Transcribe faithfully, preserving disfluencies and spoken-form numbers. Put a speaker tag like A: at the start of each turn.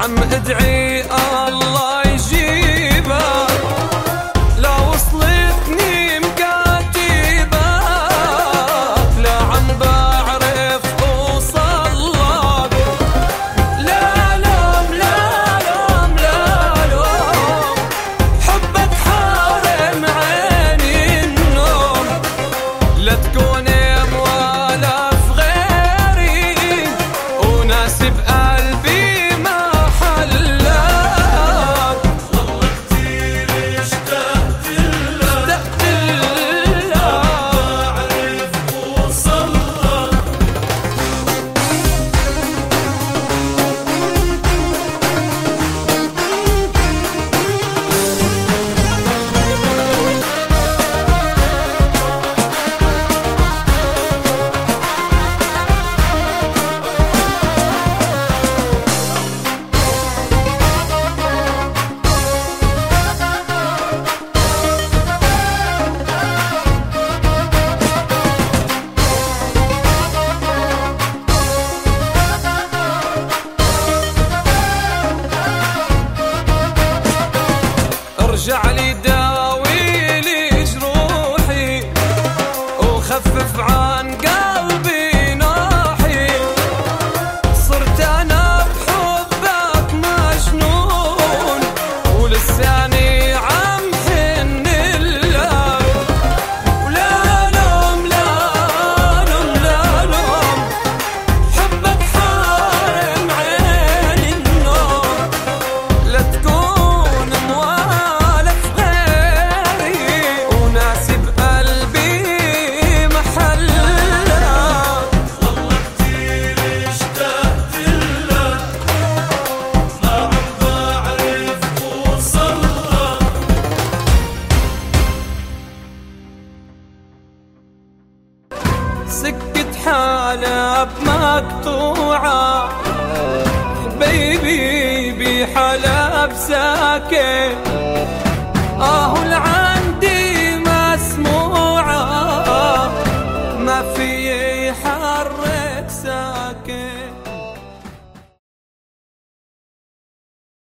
A: عم ادعي الله يجيبه، لا وصلتني مكاتبه، لا عم بعرف اوصلك، لا لوم لا لوم لا لوم، حبك حارم عيني النوم، لا تكون موالف غيري وناسب قلبي ما حلك، والله كتير اشتقت لك اشتقت لك بعرف اوصلك. ارجع لي داوي لي جروحي وخفف عن قلبي ناحي، صرت انا بحبك مجنون ولساني عم حن لك، ولا لوم لا لوم لا لوم، حبك حارم عيني النوم، لا تكون موالف غيري وناسب قلبي محلك، والله كتير اشتقت لك ما عم بعرف اوصلك. سكت حلب مقطوعة حبيبي بحلب ساكت، آه العالم